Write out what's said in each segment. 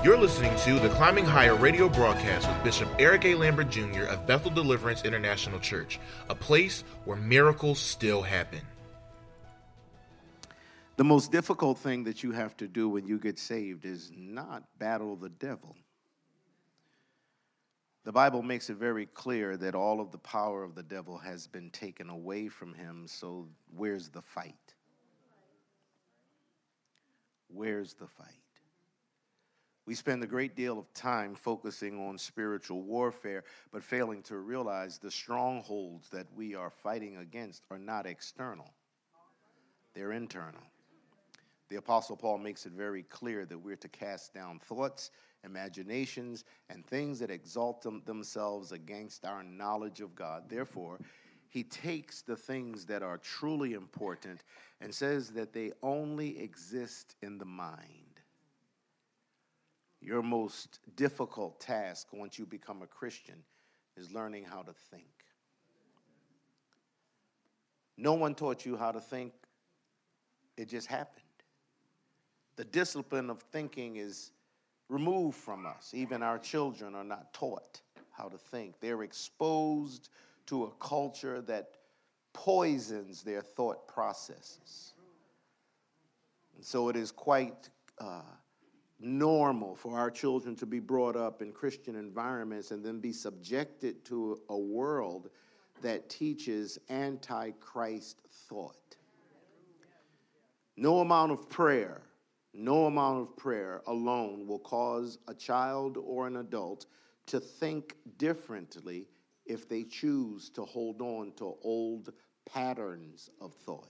You're listening to the Climbing Higher radio broadcast with Bishop Eric A. Lambert Jr. of Bethel Deliverance International Church, a place where miracles still happen. The most difficult thing that you have to do when you get saved is not battle the devil. The Bible makes it very clear that all of the power of the devil has been taken away from him, so where's the fight? Where's the fight? We spend a great deal of time focusing on spiritual warfare, but failing to realize the strongholds that we are fighting against are not external. They're internal. The Apostle Paul makes it very clear that we're to cast down thoughts, imaginations, and things that exalt themselves against our knowledge of God. Therefore, he takes the things that are truly important and says that they only exist in the mind. Your most difficult task once you become a Christian is learning how to think. No one taught you how to think. It just happened. The discipline of thinking is removed from us. Even our children are not taught how to think. They're exposed to a culture that poisons their thought processes. And so it is quite normal for our children to be brought up in Christian environments and then be subjected to a world that teaches anti-Christ thought. No amount of prayer alone will cause a child or an adult to think differently if they choose to hold on to old patterns of thought.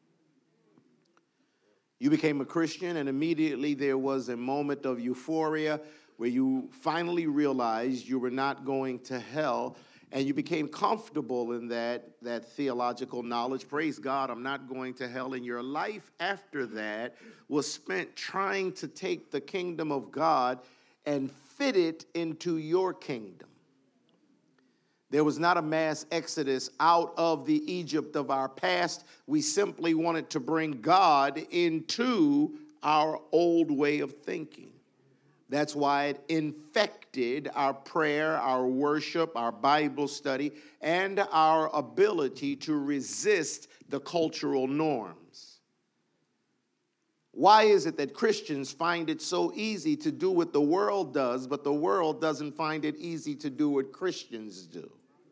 You became a Christian, and immediately there was a moment of euphoria where you finally realized you were not going to hell, and you became comfortable in that theological knowledge. Praise God, I'm not going to hell. And your life after that was spent trying to take the kingdom of God and fit it into your kingdom. There was not a mass exodus out of the Egypt of our past. We simply wanted to bring God into our old way of thinking. That's why it infected our prayer, our worship, our Bible study, and our ability to resist the cultural norms. Why is it that Christians find it so easy to do what the world does, but the world doesn't find it easy to do what Christians do?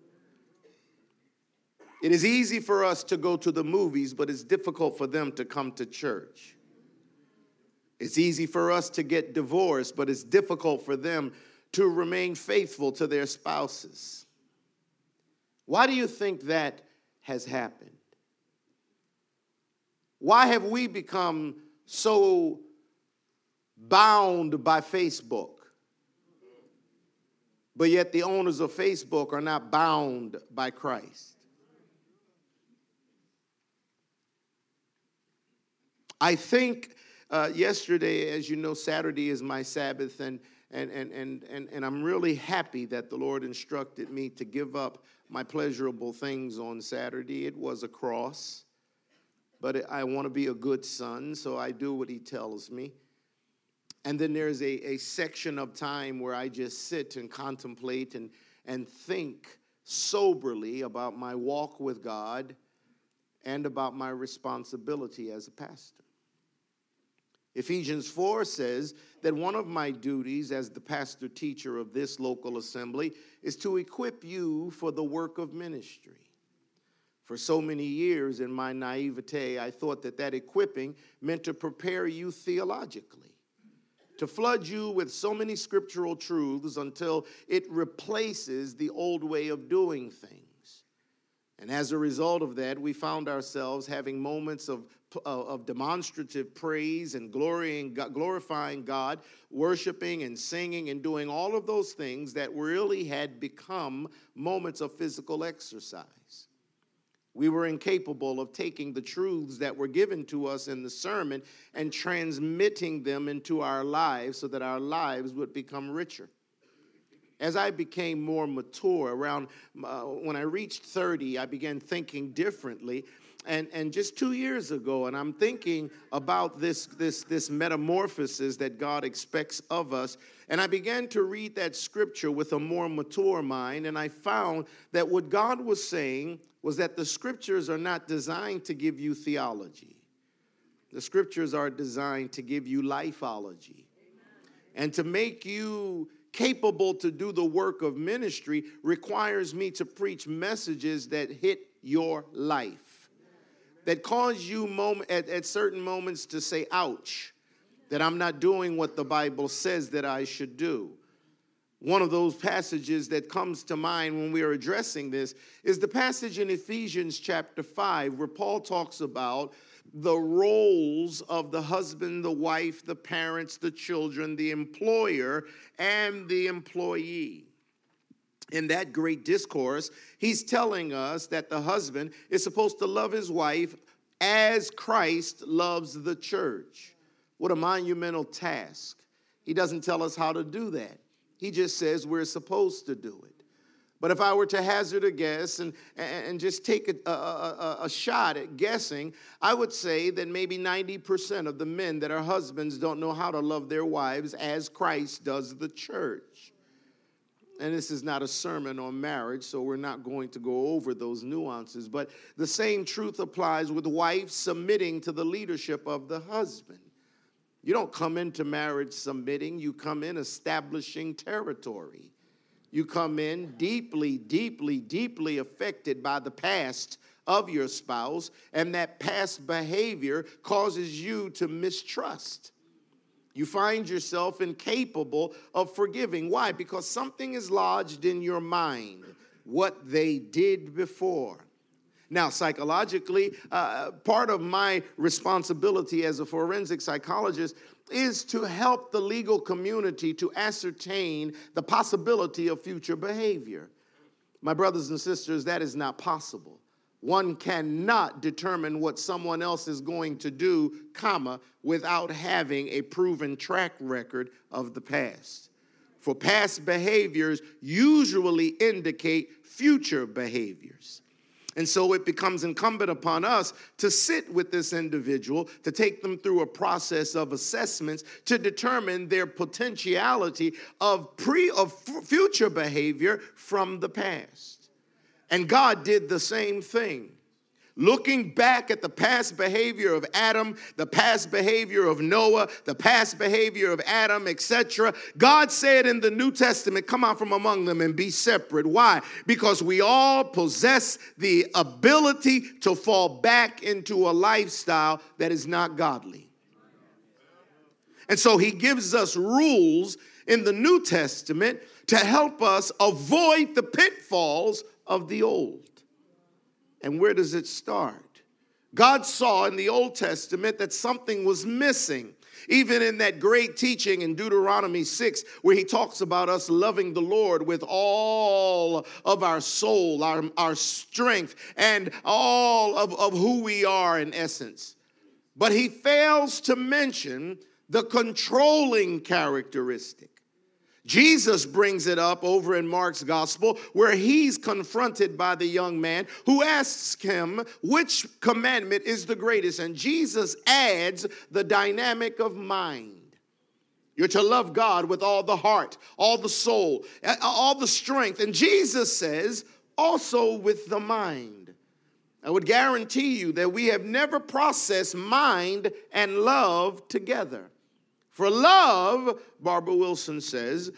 It is easy for us to go to the movies, but it's difficult for them to come to church. It's easy for us to get divorced, but it's difficult for them to remain faithful to their spouses. Why do you think that has happened? Why have we become so bound by Facebook, but yet the owners of Facebook are not bound by Christ? I think yesterday, as you know, Saturday is my Sabbath, and I'm really happy that the Lord instructed me to give up my pleasurable things on Saturday. It was a cross, but I want to be a good son, so I do what he tells me. And then there's a section of time where I just sit and contemplate and think soberly about my walk with God and about my responsibility as a pastor. Ephesians 4 says that one of my duties as the pastor teacher of this local assembly is to equip you for the work of ministry. For so many years in my naivete, I thought that equipping meant to prepare you theologically, to flood you with so many scriptural truths until it replaces the old way of doing things. And as a result of that, we found ourselves having moments of demonstrative praise and glorifying God, worshiping and singing and doing all of those things that really had become moments of physical exercise. We were incapable of taking the truths that were given to us in the sermon and transmitting them into our lives so that our lives would become richer. as I became more mature, around when I reached 30, I began thinking differently. And just 2 years ago, and I'm thinking about this metamorphosis that God expects of us. And I began to read that scripture with a more mature mind, and I found that what God was saying was that the scriptures are not designed to give you theology. The scriptures are designed to give you lifeology. And to make you capable to do the work of ministry requires me to preach messages that hit your life, that cause you at certain moments to say, ouch, that I'm not doing what the Bible says that I should do. One of those passages that comes to mind when we are addressing this is the passage in Ephesians chapter 5, where Paul talks about the roles of the husband, the wife, the parents, the children, the employer, and the employee. In that great discourse, he's telling us that the husband is supposed to love his wife as Christ loves the church. What a monumental task. He doesn't tell us how to do that. He just says we're supposed to do it. But if I were to hazard a guess and just take a shot at guessing, I would say that maybe 90% of the men that are husbands don't know how to love their wives as Christ does the church. And this is not a sermon on marriage, so we're not going to go over those nuances. But the same truth applies with wives submitting to the leadership of the husband. You don't come into marriage submitting. You come in establishing territory. You come in deeply, deeply, deeply affected by the past of your spouse, and that past behavior causes you to mistrust. You find yourself incapable of forgiving. Why? Because something is lodged in your mind, what they did before. Now, psychologically, part of my responsibility as a forensic psychologist is to help the legal community to ascertain the possibility of future behavior. My brothers and sisters, that is not possible. One cannot determine what someone else is going to do, without having a proven track record of the past. For past behaviors usually indicate future behaviors. And so it becomes incumbent upon us to sit with this individual, to take them through a process of assessments to determine their potentiality of future behavior from the past. And God did the same thing. Looking back at the past behavior of Adam, the past behavior of Noah, the past behavior of Adam, etc., God said in the New Testament, come out from among them and be separate. Why? Because we all possess the ability to fall back into a lifestyle that is not godly. And so he gives us rules in the New Testament to help us avoid the pitfalls of the old. And where does it start? God saw in the Old Testament that something was missing. Even in that great teaching in Deuteronomy 6, where he talks about us loving the Lord with all of our soul, our strength, and all of who we are in essence. But he fails to mention the controlling characteristic. Jesus brings it up over in Mark's gospel, where he's confronted by the young man who asks him which commandment is the greatest. And Jesus adds the dynamic of mind. You're to love God with all the heart, all the soul, all the strength. And Jesus says, also with the mind. I would guarantee you that we have never processed mind and love together. For love, Barbara Mason says,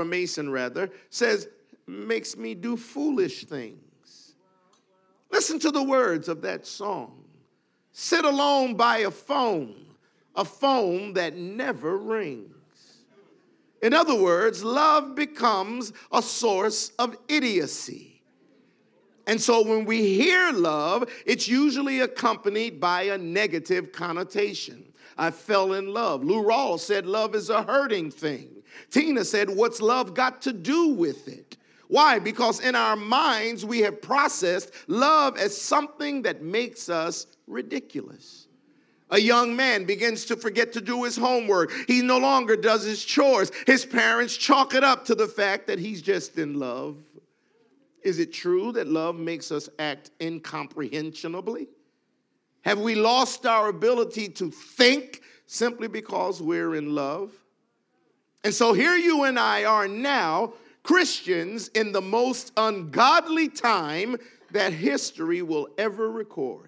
makes me do foolish things. Listen to the words of that song. Sit alone by a phone that never rings. In other words, love becomes a source of idiocy. And so when we hear love, it's usually accompanied by a negative connotation. I fell in love. Lou Rawls said love is a hurting thing. Tina said, what's love got to do with it? Why? Because in our minds, we have processed love as something that makes us ridiculous. A young man begins to forget to do his homework. He no longer does his chores. His parents chalk it up to the fact that he's just in love. Is it true that love makes us act incomprehensibly? Have we lost our ability to think simply because we're in love? And so here you and I are now, Christians, in the most ungodly time that history will ever record.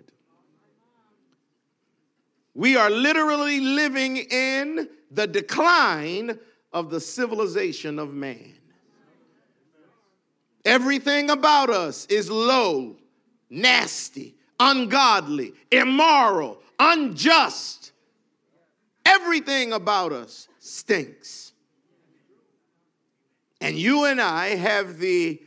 We are literally living in the decline of the civilization of man. Everything about us is low, nasty, ungodly, immoral, unjust. Everything about us stinks. And you and I have the,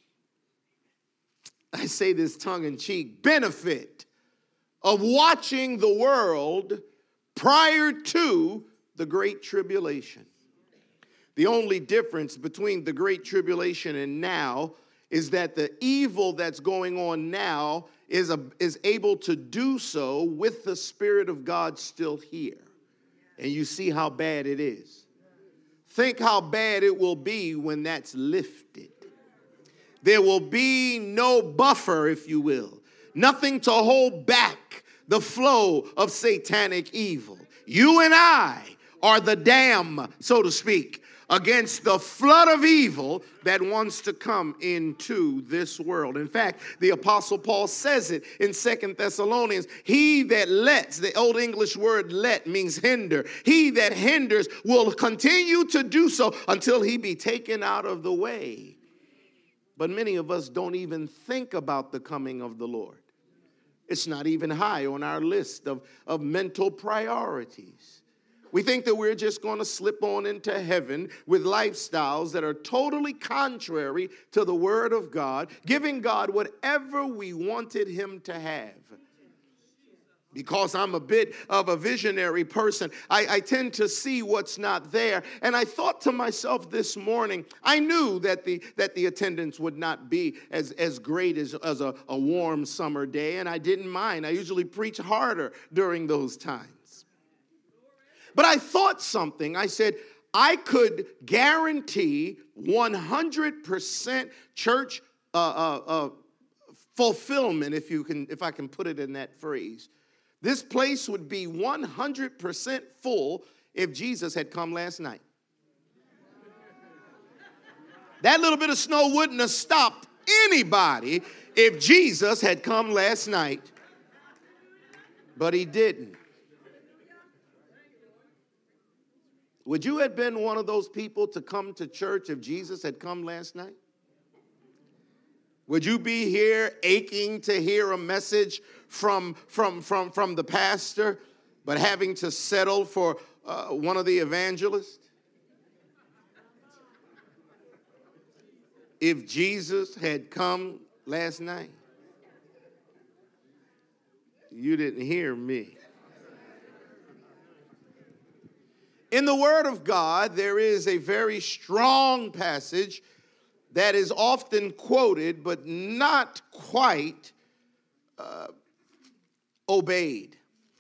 I say this tongue-in-cheek, benefit of watching the world prior to the Great Tribulation. The only difference between the Great Tribulation and now is that the evil that's going on now is able to do so with the Spirit of God still here. And you see how bad it is. Think how bad it will be when that's lifted. There will be no buffer, if you will. Nothing to hold back the flow of satanic evil. You and I are the dam, so to speak, against the flood of evil that wants to come into this world. In fact, the Apostle Paul says it in 2 Thessalonians. He that lets, the Old English word let means hinder. He that hinders will continue to do so until he be taken out of the way. But many of us don't even think about the coming of the Lord. It's not even high on our list of mental priorities. We think that we're just going to slip on into heaven with lifestyles that are totally contrary to the Word of God, giving God whatever we wanted Him to have. Because I'm a bit of a visionary person, I tend to see what's not there. And I thought to myself this morning, I knew that the attendance would not be as great as a warm summer day, and I didn't mind. I usually preach harder during those times. But I thought something. I said, I could guarantee 100% church fulfillment, if I can put it in that phrase. This place would be 100% full if Jesus had come last night. That little bit of snow wouldn't have stopped anybody if Jesus had come last night. But he didn't. Would you have been one of those people to come to church if Jesus had come last night? Would you be here aching to hear a message from the pastor, but having to settle for one of the evangelists? If Jesus had come last night, you didn't hear me. In the Word of God, there is a very strong passage that is often quoted, but not quite obeyed.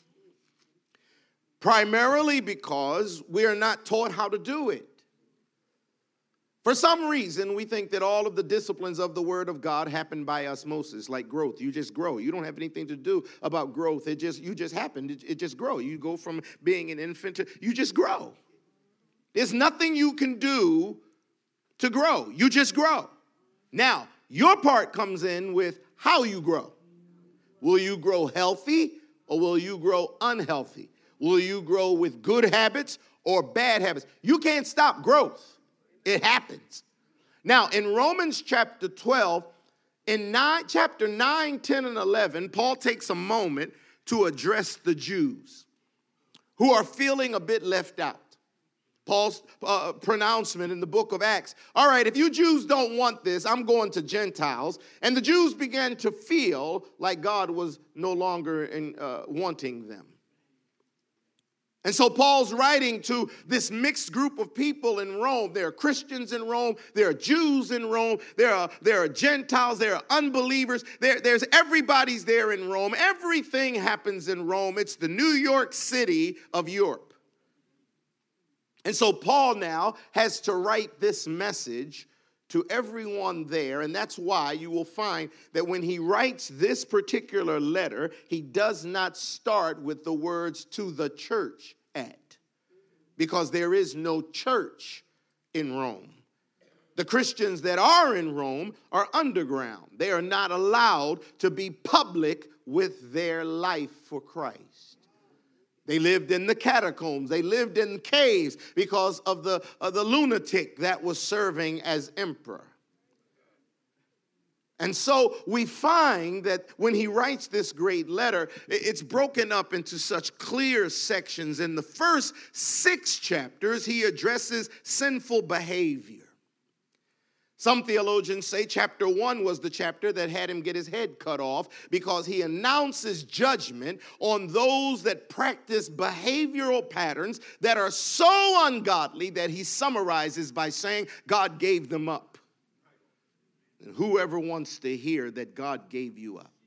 Primarily because we are not taught how to do it. For some reason, we think that all of the disciplines of the Word of God happen by osmosis, like growth. You just grow. You don't have anything to do about growth. You just happen. It just grow. You go from being an infant to, you just grow. There's nothing you can do to grow. You just grow. Now, your part comes in with how you grow. Will you grow healthy or will you grow unhealthy? Will you grow with good habits or bad habits? You can't stop growth. It happens. Now, in Romans chapter 12, in chapter 9, 10, and 11, Paul takes a moment to address the Jews who are feeling a bit left out. Paul's pronouncement in the book of Acts. All right, if you Jews don't want this, I'm going to Gentiles. And the Jews began to feel like God was no longer wanting them. And so Paul's writing to this mixed group of people in Rome. There are Christians in Rome. There are Jews in Rome. There are Gentiles. There are unbelievers. There's everybody's there in Rome. Everything happens in Rome. It's the New York City of Europe. And so Paul now has to write this message to everyone there, and that's why you will find that when he writes this particular letter, he does not start with the words "to the church at," because there is no church in Rome. The Christians that are in Rome are underground. They are not allowed to be public with their life for Christ. They lived in the catacombs. They lived in caves because of the lunatic that was serving as emperor. And so we find that when he writes this great letter, it's broken up into such clear sections. In the first 6 chapters, he addresses sinful behavior. Some theologians say chapter 1 was the chapter that had him get his head cut off because he announces judgment on those that practice behavioral patterns that are so ungodly that he summarizes by saying God gave them up. And whoever wants to hear that God gave you up.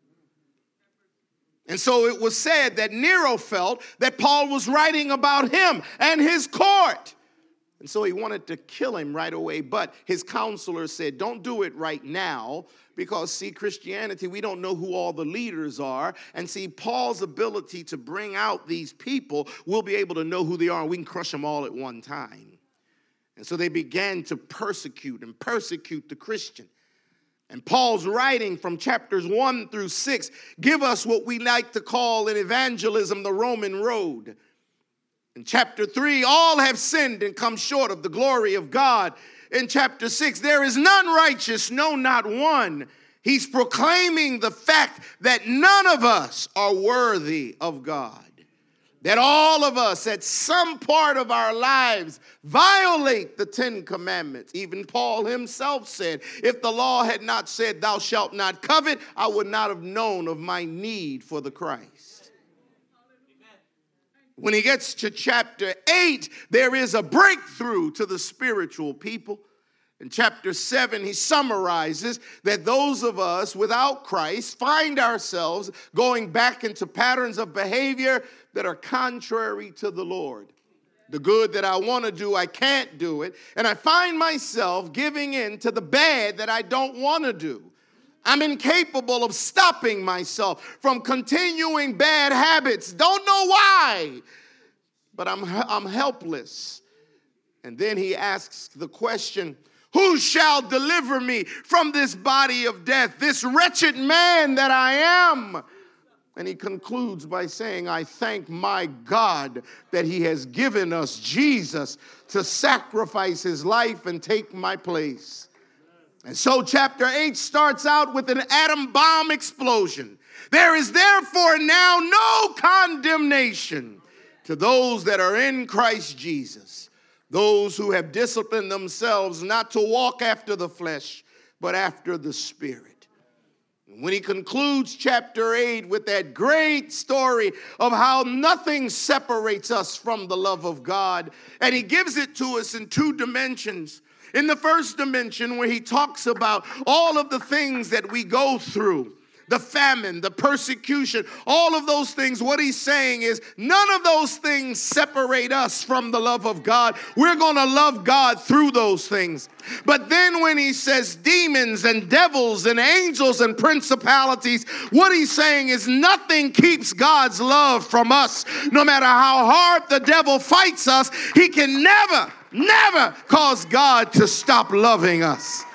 And so it was said that Nero felt that Paul was writing about him and his court. And so he wanted to kill him right away, but his counselor said, don't do it right now, because, see, Christianity, we don't know who all the leaders are, and see, Paul's ability to bring out these people, we'll be able to know who they are, and we can crush them all at one time. And so they began to persecute the Christian. And Paul's writing from chapters 1 through 6 give us what we like to call in evangelism the Roman road. In chapter 3, all have sinned and come short of the glory of God. In chapter 6, there is none righteous, no, not one. He's proclaiming the fact that none of us are worthy of God. That all of us at some part of our lives violate the 10 commandments. Even Paul himself said, if the law had not said, thou shalt not covet, I would not have known of my need for the Christ. When he gets to chapter 8, there is a breakthrough to the spiritual people. In chapter 7, he summarizes that those of us without Christ find ourselves going back into patterns of behavior that are contrary to the Lord. The good that I want to do, I can't do it. And I find myself giving in to the bad that I don't want to do. I'm incapable of stopping myself from continuing bad habits. Don't know why, but I'm helpless. And then he asks the question, who shall deliver me from this body of death, this wretched man that I am? And he concludes by saying, I thank my God that he has given us Jesus to sacrifice his life and take my place. And so chapter 8 starts out with an atom bomb explosion. There is therefore now no condemnation to those that are in Christ Jesus, those who have disciplined themselves not to walk after the flesh, but after the Spirit. And when he concludes chapter 8 with that great story of how nothing separates us from the love of God, and he gives it to us in 2 dimensions. In the first dimension, where he talks about all of the things that we go through, the famine, the persecution, all of those things, what he's saying is none of those things separate us from the love of God. We're going to love God through those things. But then when he says demons and devils and angels and principalities, what he's saying is nothing keeps God's love from us. No matter how hard the devil fights us, he can never cause God to stop loving us.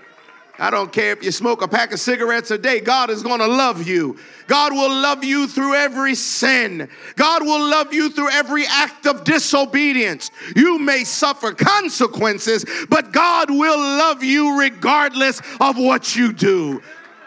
I don't care if you smoke a pack of cigarettes a day, God is going to love you. God will love you through every sin. God will love you through every act of disobedience. You may suffer consequences, but God will love you regardless of what you do.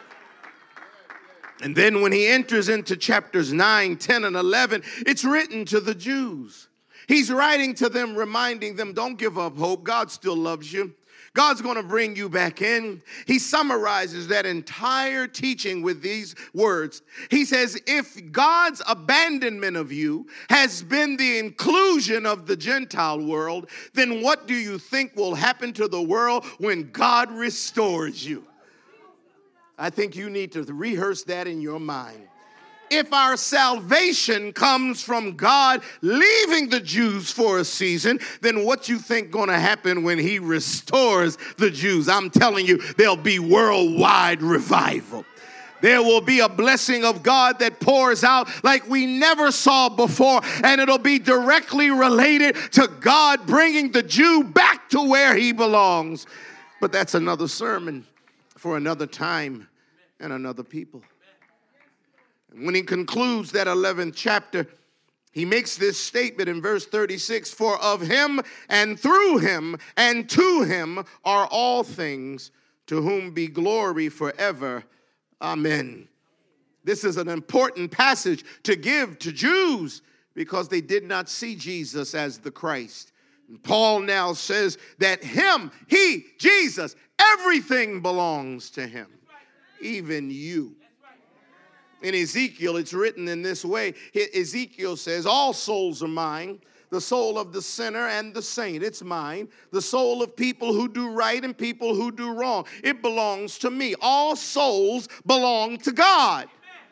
And then when he enters into chapters 9, 10, and 11, it's written to the Jews. He's writing to them, reminding them, don't give up hope. God still loves you. God's going to bring you back in. He summarizes that entire teaching with these words. He says, if God's abandonment of you has been the inclusion of the Gentile world, then what do you think will happen to the world when God restores you? I think you need to rehearse that in your mind. If our salvation comes from God leaving the Jews for a season, then what you think going to happen when he restores the Jews? I'm telling you, there'll be worldwide revival. There will be a blessing of God that pours out like we never saw before, and it'll be directly related to God bringing the Jew back to where he belongs. But that's another sermon for another time and another people. When he concludes that 11th chapter, he makes this statement in verse 36, for of him and through him and to him are all things, to whom be glory forever. Amen. This is an important passage to give to Jews because they did not see Jesus as the Christ. And Paul now says that him, he, Jesus, everything belongs to him, even you. In Ezekiel, it's written in this way. Ezekiel says, all souls are mine, the soul of the sinner and the saint, it's mine. The soul of people who do right and people who do wrong, it belongs to me. All souls belong to God.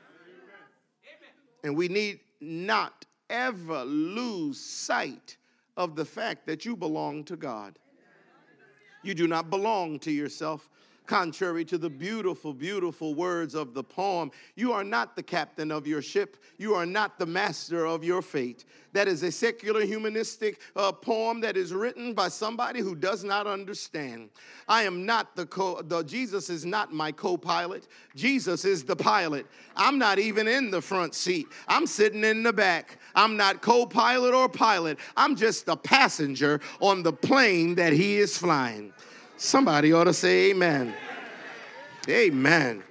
And we need not ever lose sight of the fact that you belong to God. You do not belong to yourself. Contrary to the beautiful, beautiful words of the poem, you are not the captain of your ship. You are not the master of your fate. That is a secular humanistic poem that is written by somebody who does not understand. I am not Jesus is not my co-pilot. Jesus is the pilot. I'm not even in the front seat. I'm sitting in the back. I'm not co-pilot or pilot. I'm just a passenger on the plane that he is flying. Somebody ought to say amen. Amen.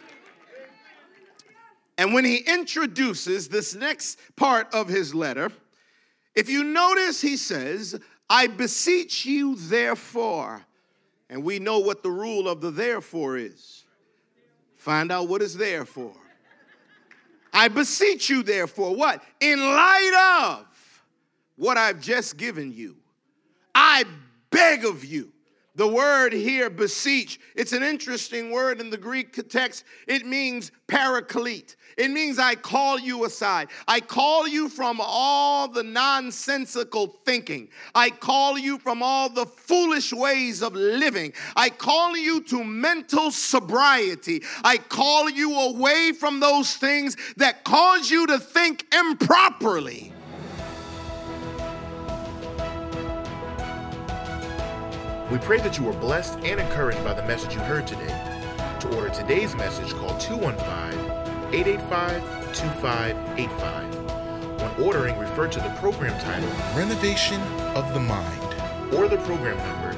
And when he introduces this next part of his letter, if you notice, he says, I beseech you therefore. And we know what the rule of the therefore is. Find out what it's there for. I beseech you therefore, what? In light of what I've just given you, I beg of you. The word here, beseech, it's an interesting word in the Greek text. It means paraklete. It means I call you aside. I call you from all the nonsensical thinking. I call you from all the foolish ways of living. I call you to mental sobriety. I call you away from those things that cause you to think improperly. We pray that you were blessed and encouraged by the message you heard today. To order today's message, call 215-885-2585. When ordering, refer to the program title, Renovation of the Mind, or the program number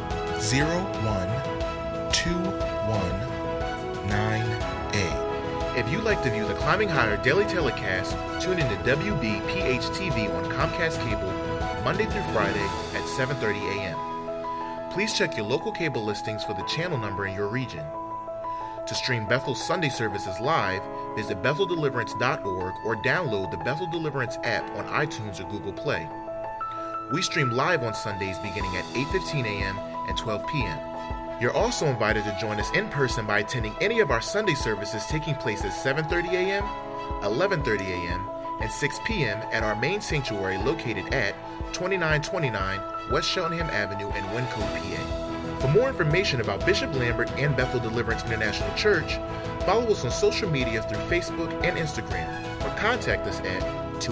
01219A. If you'd like to view the Climbing Higher daily telecast, tune in to WBPH-TV on Comcast Cable, Monday through Friday at 7:30 a.m. Please check your local cable listings for the channel number in your region. To stream Bethel's Sunday services live, visit BethelDeliverance.org or download the Bethel Deliverance app on iTunes or Google Play. We stream live on Sundays beginning at 8:15 a.m. and 12 p.m. You're also invited to join us in person by attending any of our Sunday services taking place at 7:30 a.m., 11:30 a.m., and 6 p.m. at our main sanctuary located at 2929 West Cheltenham Avenue in Wyncote, PA. For more information about Bishop Lambert and Bethel Deliverance International Church, follow us on social media through Facebook and Instagram, or contact us at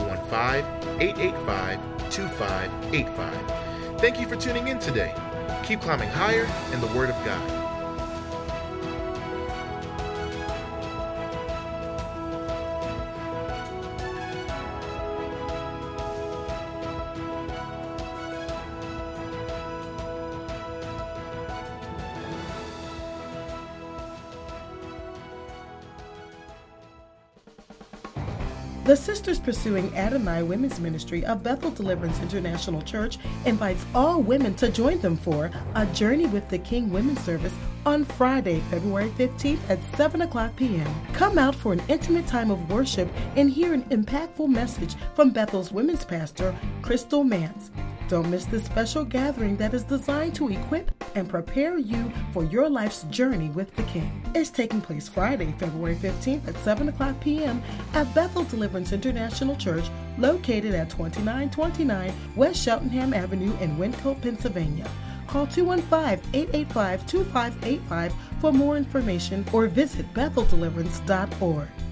215-885-2585. Thank you for tuning in today. Keep climbing higher in the Word of God. The Sisters Pursuing Adonai Women's Ministry of Bethel Deliverance International Church invites all women to join them for a Journey with the King Women's Service on Friday, February 15th at 7 o'clock p.m. Come out for an intimate time of worship and hear an impactful message from Bethel's women's pastor, Crystal Mance. Don't miss this special gathering that is designed to equip and prepare you for your life's journey with the King. It's taking place Friday, February 15th at 7 o'clock p.m. at Bethel Deliverance International Church, located at 2929 West Cheltenham Avenue in Wyncote, Pennsylvania. Call 215-885-2585 for more information or visit BethelDeliverance.org.